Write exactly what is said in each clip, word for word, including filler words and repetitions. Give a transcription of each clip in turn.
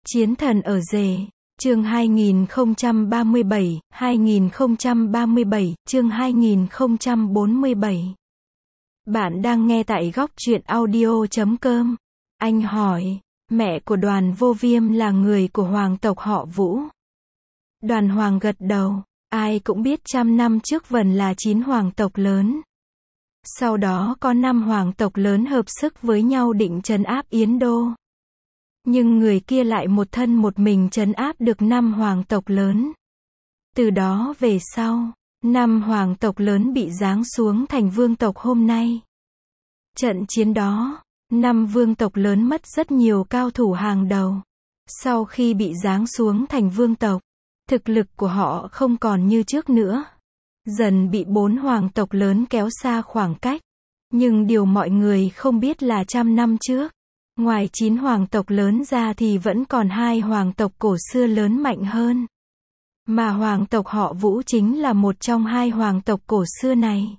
Chiến thần ở rể, chương hai nghìn không trăm ba mươi bảy, hai nghìn không trăm ba mươi bảy, chương hai nghìn không trăm bốn mươi bảy. Bạn đang nghe tại góc truyện audio chấm com. Anh hỏi, mẹ của Đoàn Vô Viêm là người của hoàng tộc họ Vũ. Đoàn Hoàng gật đầu, ai cũng biết trăm năm trước Vân là chín hoàng tộc lớn. Sau đó có năm hoàng tộc lớn hợp sức với nhau định trấn áp Yến Đô. Nhưng người kia lại một thân một mình trấn áp được năm hoàng tộc lớn. Từ đó về sau, năm hoàng tộc lớn bị giáng xuống thành vương tộc hôm nay. Trận chiến đó, năm vương tộc lớn mất rất nhiều cao thủ hàng đầu. Sau khi bị giáng xuống thành vương tộc, thực lực của họ không còn như trước nữa. Dần bị bốn hoàng tộc lớn kéo xa khoảng cách. Nhưng điều mọi người không biết là trăm năm trước, ngoài chín hoàng tộc lớn ra thì vẫn còn hai hoàng tộc cổ xưa lớn mạnh hơn. Mà hoàng tộc họ Vũ chính là một trong hai hoàng tộc cổ xưa này.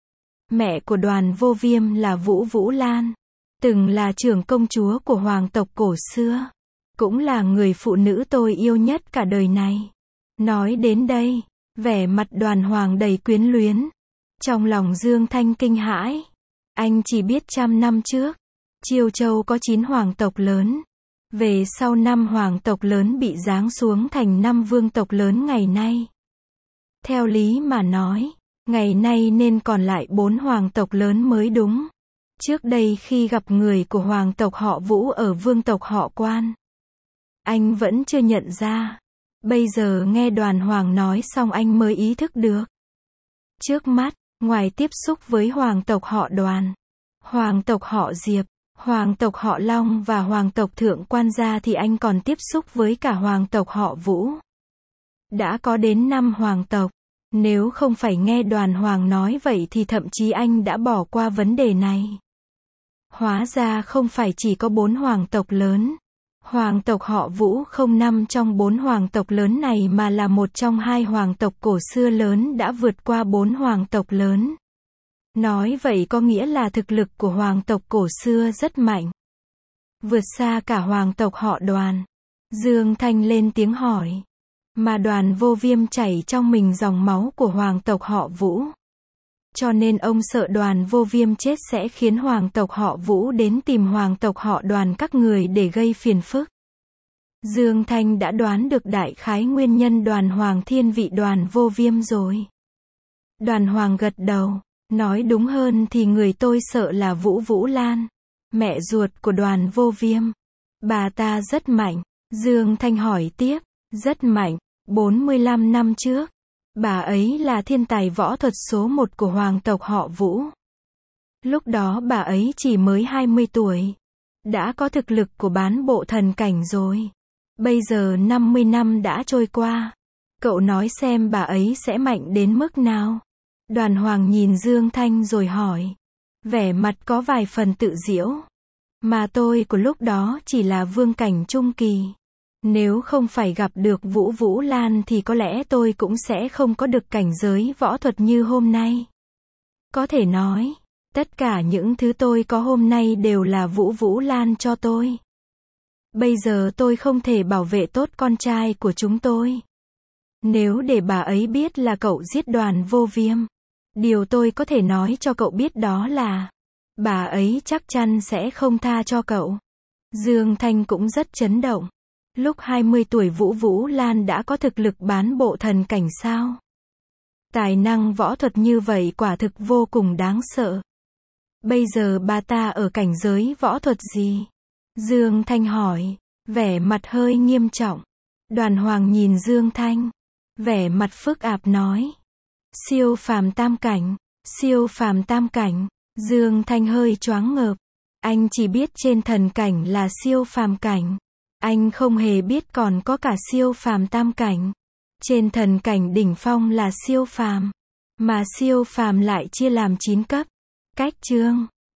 Mẹ của Đoàn Vô Viêm là Vũ Vũ Lan, từng là trưởng công chúa của hoàng tộc cổ xưa, cũng là người phụ nữ tôi yêu nhất cả đời này. Nói đến đây, vẻ mặt Đoàn Hoàng đầy quyến luyến. Trong lòng Dương Thanh kinh hãi. Anh chỉ biết trăm năm trước, Chiêu Châu có chín hoàng tộc lớn. Về sau năm hoàng tộc lớn bị giáng xuống thành năm vương tộc lớn ngày nay. Theo lý mà nói, ngày nay nên còn lại bốn hoàng tộc lớn mới đúng. Trước đây khi gặp người của hoàng tộc họ Vũ ở vương tộc họ Quan, anh vẫn chưa nhận ra. Bây giờ nghe Đoàn Hoàng nói xong anh mới ý thức được. Trước mắt, ngoài tiếp xúc với hoàng tộc họ Đoàn, hoàng tộc họ Diệp, hoàng tộc họ Long và hoàng tộc Thượng Quan gia thì anh còn tiếp xúc với cả hoàng tộc họ Vũ. Đã có đến năm hoàng tộc. Nếu không phải nghe Đoàn Hoàng nói vậy thì thậm chí anh đã bỏ qua vấn đề này. Hóa ra không phải chỉ có bốn hoàng tộc lớn. Hoàng tộc họ Vũ không nằm trong bốn hoàng tộc lớn này mà là một trong hai hoàng tộc cổ xưa lớn đã vượt qua bốn hoàng tộc lớn. Nói vậy có nghĩa là thực lực của hoàng tộc cổ xưa rất mạnh. Vượt xa cả hoàng tộc họ Đoàn. Dương Thanh lên tiếng hỏi. Mà Đoàn Vô Viêm chảy trong mình dòng máu của hoàng tộc họ Vũ. Cho nên ông sợ Đoàn Vô Viêm chết sẽ khiến hoàng tộc họ Vũ đến tìm hoàng tộc họ Đoàn các người để gây phiền phức. Dương Thanh đã đoán được đại khái nguyên nhân Đoàn Hoàng thiên vị Đoàn Vô Viêm rồi. Đoàn Hoàng gật đầu, nói đúng hơn thì người tôi sợ là Vũ Vũ Lan, mẹ ruột của Đoàn Vô Viêm. Bà ta rất mạnh. Dương Thanh hỏi tiếp, rất mạnh. bốn mươi lăm năm trước, bà ấy là thiên tài võ thuật số một của hoàng tộc họ Vũ. Lúc đó bà ấy chỉ mới hai mươi tuổi. Đã có thực lực của bán bộ thần cảnh rồi. Bây giờ năm mươi năm đã trôi qua. Cậu nói xem bà ấy sẽ mạnh đến mức nào? Đoàn Hoàng nhìn Dương Thanh rồi hỏi. Vẻ mặt có vài phần tự giễu. Mà tôi của lúc đó chỉ là vương cảnh trung kỳ. Nếu không phải gặp được Vũ Vũ Lan thì có lẽ tôi cũng sẽ không có được cảnh giới võ thuật như hôm nay. Có thể nói, tất cả những thứ tôi có hôm nay đều là Vũ Vũ Lan cho tôi. Bây giờ tôi không thể bảo vệ tốt con trai của chúng tôi. Nếu để bà ấy biết là cậu giết Đoàn Vô Viêm, điều tôi có thể nói cho cậu biết đó là, bà ấy chắc chắn sẽ không tha cho cậu. Dương Thanh cũng rất chấn động. Lúc hai mươi tuổi Vũ Vũ Lan đã có thực lực bán bộ thần cảnh sao? Tài năng võ thuật như vậy quả thực vô cùng đáng sợ. Bây giờ bà ta ở cảnh giới võ thuật gì? Dương Thanh hỏi, vẻ mặt hơi nghiêm trọng. Đoàn Hoàng nhìn Dương Thanh, vẻ mặt phức tạp nói. Siêu phàm tam cảnh, siêu phàm tam cảnh. Dương Thanh hơi choáng ngợp. Anh chỉ biết trên thần cảnh là siêu phàm cảnh. Anh không hề biết còn có cả siêu phàm tam cảnh. Trên thần cảnh đỉnh phong là siêu phàm, mà siêu phàm lại chia làm chín cấp. Cách chương